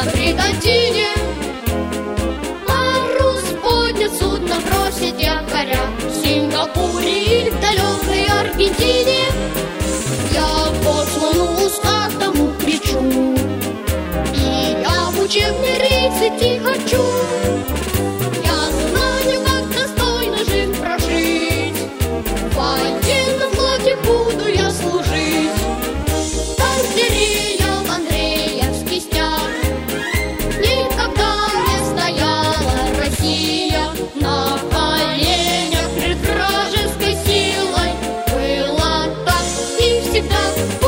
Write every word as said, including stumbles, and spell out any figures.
на бригантине. Парус поднят, судно бросит якоря в Сингапуре или в далекой Аргентине. Я боцману устатому кричу, и я в учебный рейс идти хочу. Я знаю, как достойно жизнь прожить, в военном флоте буду я служить. Там, где реял Андреевский стяг, никогда не стояла Россия на коленях пред вражеской силой. Было так и всегда.